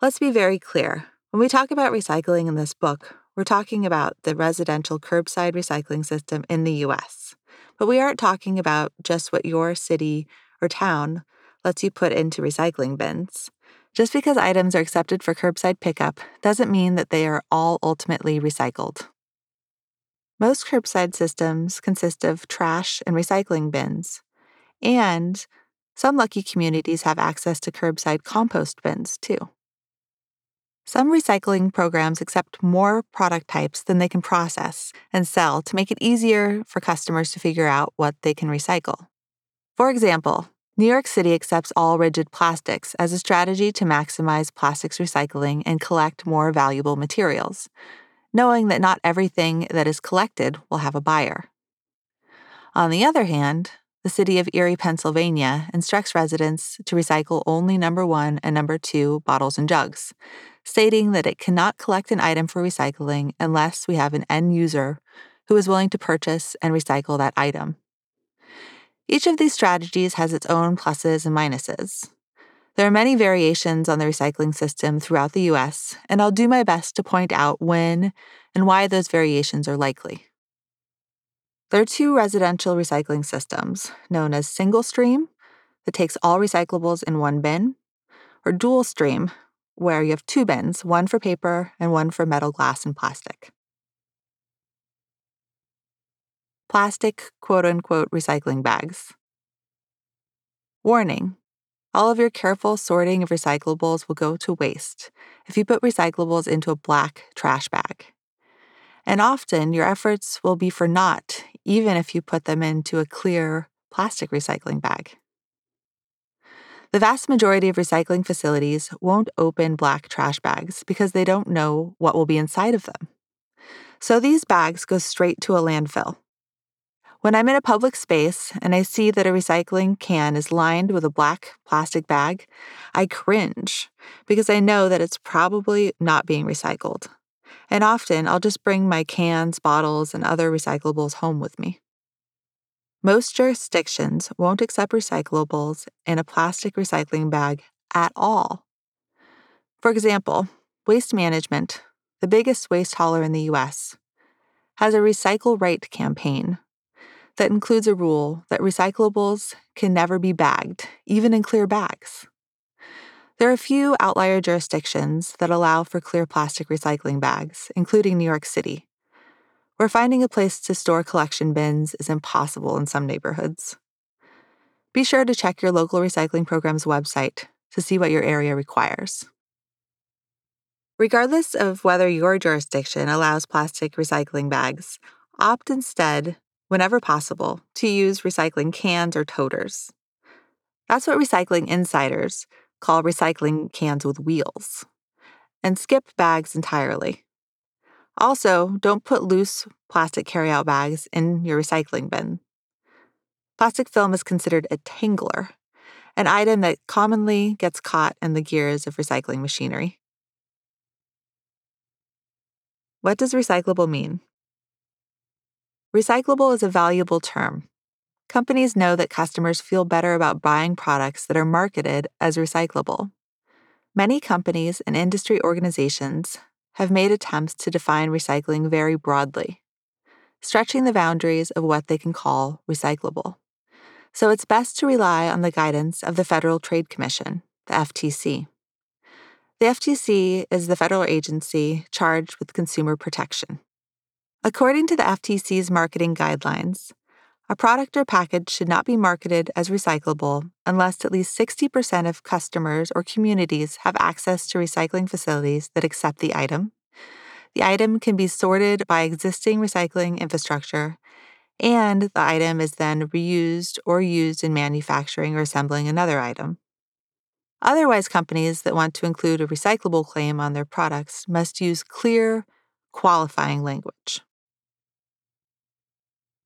Let's be very clear. When we talk about recycling in this book, we're talking about the residential curbside recycling system in the U.S. But we aren't talking about just what your city or town lets you put into recycling bins. Just because items are accepted for curbside pickup doesn't mean that they are all ultimately recycled. Most curbside systems consist of trash and recycling bins, and some lucky communities have access to curbside compost bins, too. Some recycling programs accept more product types than they can process and sell to make it easier for customers to figure out what they can recycle. For example, New York City accepts all rigid plastics as a strategy to maximize plastics recycling and collect more valuable materials, knowing that not everything that is collected will have a buyer. On the other hand, the city of Erie, Pennsylvania instructs residents to recycle only number 1 and number 2 bottles and jugs, stating that it cannot collect an item for recycling unless we have an end user who is willing to purchase and recycle that item. Each of these strategies has its own pluses and minuses. There are many variations on the recycling system throughout the U.S., and I'll do my best to point out when and why those variations are likely. There are 2 residential recycling systems, known as single stream, that takes all recyclables in one bin, or dual stream, where you have 2 bins, one for paper and one for metal, glass, and plastic. Plastic quote-unquote recycling bags. Warning: all of your careful sorting of recyclables will go to waste if you put recyclables into a black trash bag. And often your efforts will be for naught, even if you put them into a clear plastic recycling bag. The vast majority of recycling facilities won't open black trash bags because they don't know what will be inside of them. So these bags go straight to a landfill. When I'm in a public space and I see that a recycling can is lined with a black plastic bag, I cringe because I know that it's probably not being recycled. And often I'll just bring my cans, bottles, and other recyclables home with me. Most jurisdictions won't accept recyclables in a plastic recycling bag at all. For example, Waste Management, the biggest waste hauler in the U.S., has a Recycle Right campaign that includes a rule that recyclables can never be bagged, even in clear bags. There are a few outlier jurisdictions that allow for clear plastic recycling bags, including New York City, where finding a place to store collection bins is impossible in some neighborhoods. Be sure to check your local recycling program's website to see what your area requires. Regardless of whether your jurisdiction allows plastic recycling bags, opt instead, whenever possible, to use recycling cans or toters. That's what recycling insiders call recycling cans with wheels. And skip bags entirely. Also, don't put loose plastic carryout bags in your recycling bin. Plastic film is considered a tangler, an item that commonly gets caught in the gears of recycling machinery. What does recyclable mean? Recyclable is a valuable term. Companies know that customers feel better about buying products that are marketed as recyclable. Many companies and industry organizations have made attempts to define recycling very broadly, stretching the boundaries of what they can call recyclable. So it's best to rely on the guidance of the Federal Trade Commission, the FTC. The FTC is the federal agency charged with consumer protection. According to the FTC's marketing guidelines, a product or package should not be marketed as recyclable unless at least 60% of customers or communities have access to recycling facilities that accept the item. The item can be sorted by existing recycling infrastructure, and the item is then reused or used in manufacturing or assembling another item. Otherwise, companies that want to include a recyclable claim on their products must use clear, qualifying language.